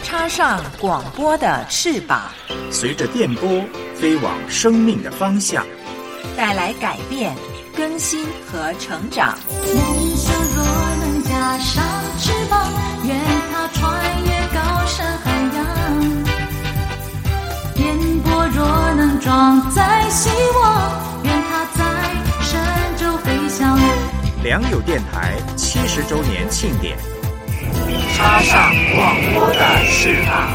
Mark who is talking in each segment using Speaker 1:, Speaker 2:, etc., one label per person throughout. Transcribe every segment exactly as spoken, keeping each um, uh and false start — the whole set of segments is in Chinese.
Speaker 1: 插上广播的翅膀，
Speaker 2: 随着电波飞往生命的方向，
Speaker 1: 带来改变、更新和成长。
Speaker 3: 人生若能加上翅膀，愿它穿越高山海洋。电波若能装载希望，愿它在神州飞翔。
Speaker 2: 良友电台七十周年庆典，
Speaker 1: 插上广播的翅膀。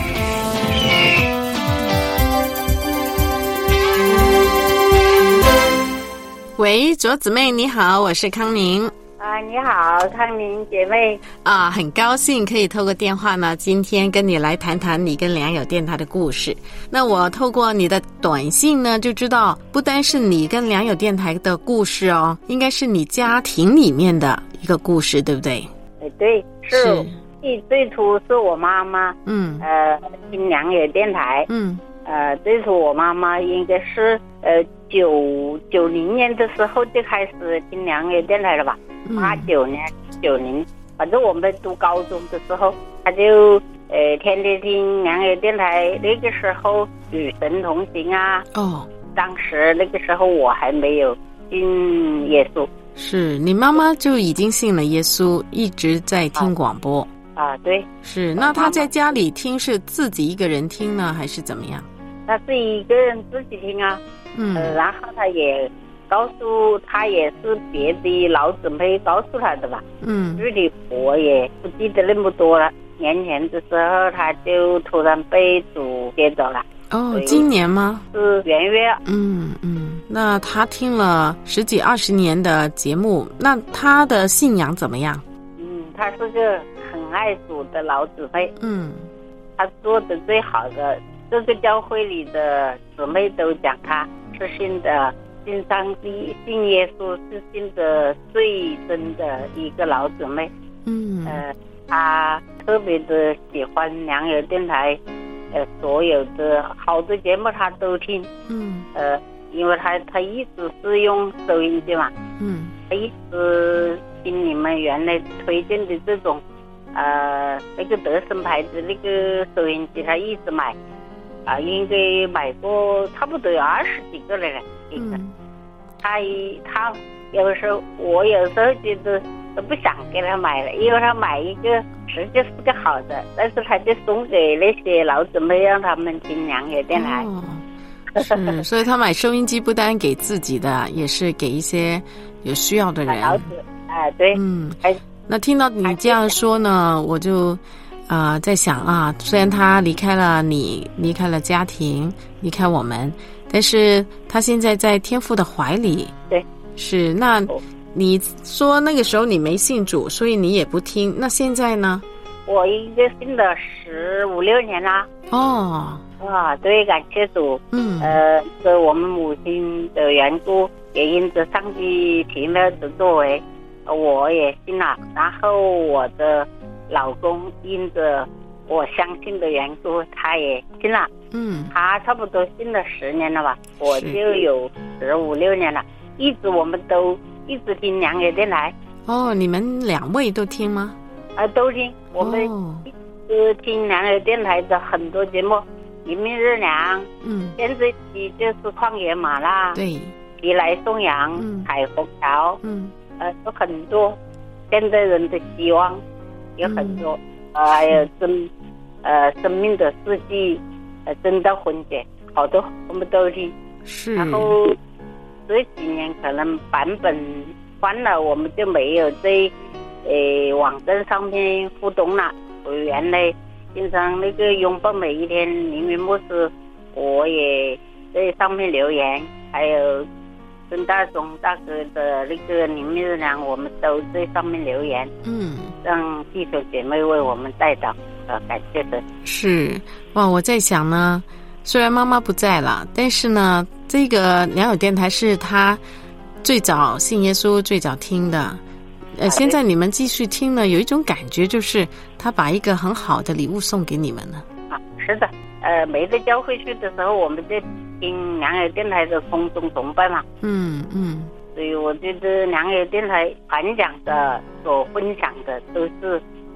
Speaker 4: 喂，卓姊妹你好，我是康宁。
Speaker 5: 啊，你好，康宁姐妹。
Speaker 4: 啊，很高兴可以透过电话呢，今天跟你来谈谈你跟良友电台的故事。那我透过你的短信呢，就知道不单是你跟良友电台的故事哦，应该是你家庭里面的一个故事，对不对？
Speaker 5: 哎，对，是。最最初是我妈妈，
Speaker 4: 嗯，
Speaker 5: 呃，听良友电台，
Speaker 4: 嗯，
Speaker 5: 呃，最初我妈妈应该是呃九九零年的时候就开始听良友电台了吧？八九年、九零，反正我们读高中的时候，他就呃天天听良友电台。那个时候与神同行啊，
Speaker 4: 哦，
Speaker 5: 当时那个时候我还没有信耶稣。
Speaker 4: 是你妈妈就已经信了耶稣，一直在听广播。
Speaker 5: 啊，对，
Speaker 4: 是。那她在家里听是自己一个人听呢，还是怎么样？
Speaker 5: 她是一个人自己听啊，
Speaker 4: 嗯，
Speaker 5: 呃、然后她也告诉她，也是别的老姊妹告诉她的吧，
Speaker 4: 嗯，
Speaker 5: 具体我也不记得那么多了。年前的时候，她就突然被主接走了。
Speaker 4: 哦，今年吗？
Speaker 5: 是元月。
Speaker 4: 嗯嗯，那她听了十几二十年的节目，那她的信仰怎么样？
Speaker 5: 嗯，她是个很爱主的老姊妹。
Speaker 4: 嗯，
Speaker 5: 她做的最好的，这个教会里的姊妹都讲她是信的信上帝、信耶稣，是信的最真的一个老姊妹。
Speaker 4: 嗯，
Speaker 5: 呃，她特别的喜欢良友电台，呃，所有的好的节目她都听。
Speaker 4: 嗯，
Speaker 5: 呃，因为她她一直是用收音机嘛。
Speaker 4: 嗯，
Speaker 5: 她一直听你们原来推荐的这种。呃，那个德森牌子那个收音机，他一直买，啊、呃，应该买过差不多有二十几个了了，一个。
Speaker 4: 嗯、
Speaker 5: 他他有时候我有时候觉得都不想给他买了，因为他买一个实际是个好的，但是他就送给那些老姊妹，让他们听良友电台。
Speaker 4: 哦，是，所以他买收音机不单给自己的，也是给一些有需要的人。
Speaker 5: 老子，哎、呃，对，
Speaker 4: 嗯。那听到你这样说呢，我就啊、呃、在想啊，虽然他离开了你，离开了家庭，离开我们，但是他现在在天父的怀里。
Speaker 5: 对，
Speaker 4: 是。那你说那个时候你没信主，所以你也不听，那现在呢？
Speaker 5: 我应该信了十五六年啦。
Speaker 4: 哦，
Speaker 5: 啊，对，感谢主。
Speaker 4: 嗯，
Speaker 5: 呃，是我们母亲的缘故，也因着上帝奇妙的作为，我也信了。然后我的老公因着我相信的缘故，他也信了。
Speaker 4: 嗯，
Speaker 5: 他差不多信了十年了吧，我就有十五六年了，一直我们都一直听良友电台。
Speaker 4: 哦，你们两位都听吗？
Speaker 5: 啊，都听。我们一直听良友电台的很多节目，黎明日粮，
Speaker 4: 嗯，
Speaker 5: 现在期就是旷野马拉，
Speaker 4: 对，
Speaker 5: 提来颂扬，
Speaker 4: 嗯，
Speaker 5: 海虹桥，
Speaker 4: 嗯，
Speaker 5: 呃，有很多现代人的希望，有很多，嗯、呃，还有生，呃，生命的四季，呃，真的婚结，好多我们都听。
Speaker 4: 是。
Speaker 5: 然后这几年可能版本换了，我们就没有在呃网站上面互动了。我原来经常那个拥抱每一天黎明牧师，我也在上面留言，还有孙大松大哥的那个黎明日粮，我们都在上面留言，
Speaker 4: 嗯，
Speaker 5: 让弟兄姐妹为我们带祷，呃，感谢神。
Speaker 4: 是。哇，我在想呢，虽然妈妈不在了，但是呢，这个良友电台是她最早信耶稣最早听的。呃，现在你们继续听呢，有一种感觉就是他把一个很好的礼物送给你们了。
Speaker 5: 啊，是的，呃，没在教会去的时候，我们就听良友电台的空中崇拜嘛。
Speaker 4: 嗯嗯。
Speaker 5: 所以我觉得良友电台传讲的、所分享的都是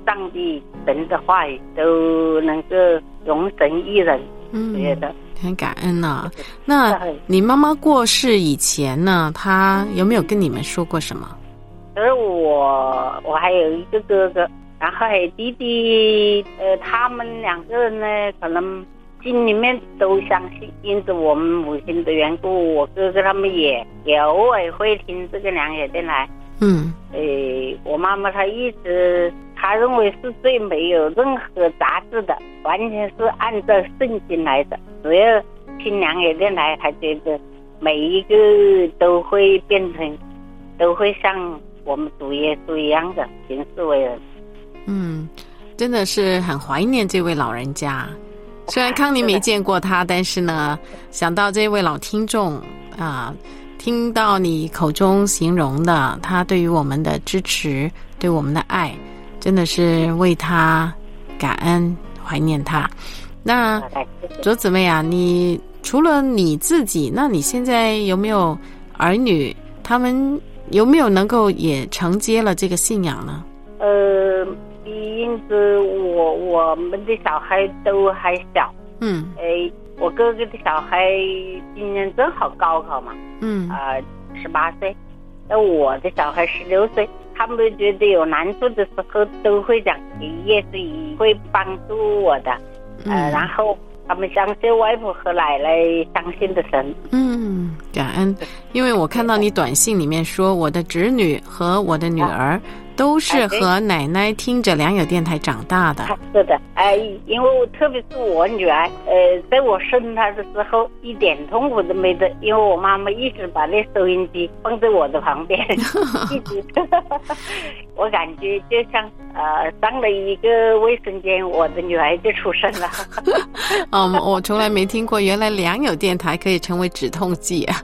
Speaker 5: 上帝神的话语都能够容神一人，
Speaker 4: 嗯，
Speaker 5: 觉得
Speaker 4: 很感恩啊。那你妈妈过世以前呢，她有没有跟你们说过什么？
Speaker 5: 而我我还有一个哥哥，然后还有弟弟，呃，他们两个人呢，可能心里面都相信，因此我们母亲的缘故，我哥哥他们也也偶尔会听这个良友电台。
Speaker 4: 嗯，
Speaker 5: 呃，我妈妈她一直她认为是最没有任何杂质的，完全是按照圣经来的。只要听良友电台，她觉得每一个都会变成，都会像我们主耶稣一样的行事为人。
Speaker 4: 嗯，真的是很怀念这位老人家。虽然康妮没见过他，但是呢，想到这位老听众啊，听到你口中形容的他对于我们的支持，对我们的爱，真的是为他感恩，怀念他。那卓姊妹啊，你除了你自己，那你现在有没有儿女？他们有没有能够也承接了这个信仰呢？
Speaker 5: 呃，因此我我们的小孩都还小。
Speaker 4: 嗯。
Speaker 5: 诶，我哥哥的小孩今年正好高考嘛。
Speaker 4: 嗯。
Speaker 5: 啊、呃，十八岁。那我的小孩十六岁。他们觉得有难处的时候都会讲，耶稣会帮助我的。呃，
Speaker 4: 嗯、
Speaker 5: 然后他们相信外婆和奶奶相信的神。
Speaker 4: 嗯，感恩。因为我看到你短信里面说，我的侄女和我的女儿都是和奶奶听着良友电台长大的。
Speaker 5: 是的，哎、呃，因为特别是我女儿，呃，在我生她的时候一点痛苦都没得，因为我妈妈一直把那收音机放在我的旁边，一直，我感觉就像呃上了一个卫生间，我的女儿就出生了。
Speaker 4: 嗯，我从来没听过，原来良友电台可以成为止痛剂啊。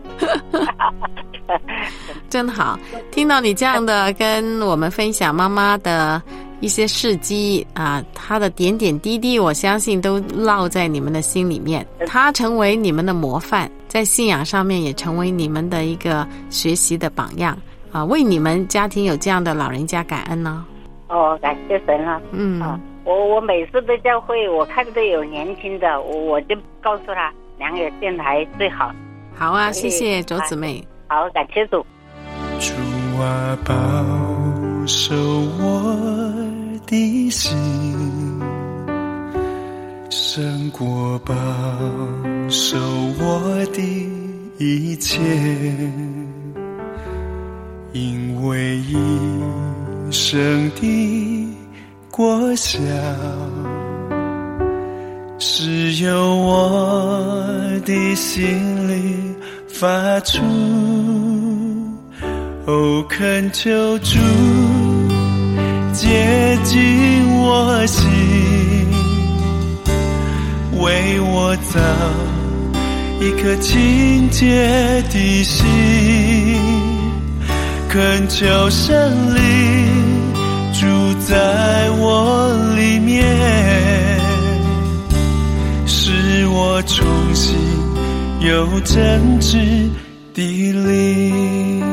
Speaker 4: 真好，听到你这样的跟我们分享妈妈的一些事迹啊，她的点点滴滴，我相信都烙在你们的心里面。她成为你们的模范，在信仰上面也成为你们的一个学习的榜样啊，为你们家庭有这样的老人家感恩呢。
Speaker 5: 哦，感谢神了。
Speaker 4: 嗯，
Speaker 5: 啊、我我每次的教会，我看到有年轻的，我我就告诉他，良友电台最好。
Speaker 4: 好啊，谢谢卓姊妹。
Speaker 5: 好，感谢主。
Speaker 6: 主啊，保守我的心，胜过保守我的一切，因为一生的果效是由我的心里发出。哦，恳求主接近我心，为我造一颗清洁的心，恳求圣灵住在我里面，使我重新有真知的灵。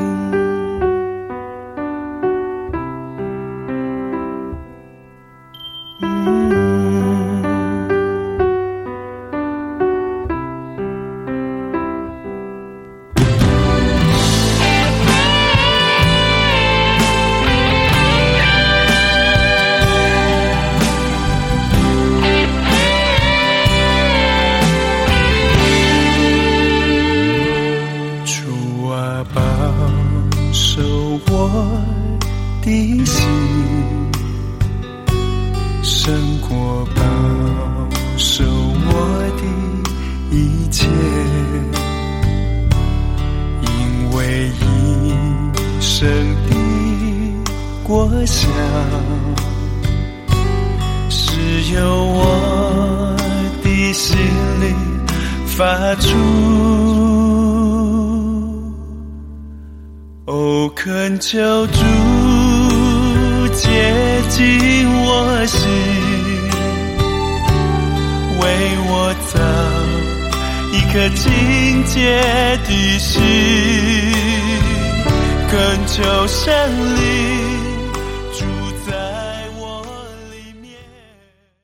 Speaker 6: 求主接近我心，为我造一颗清洁的心，恳求圣灵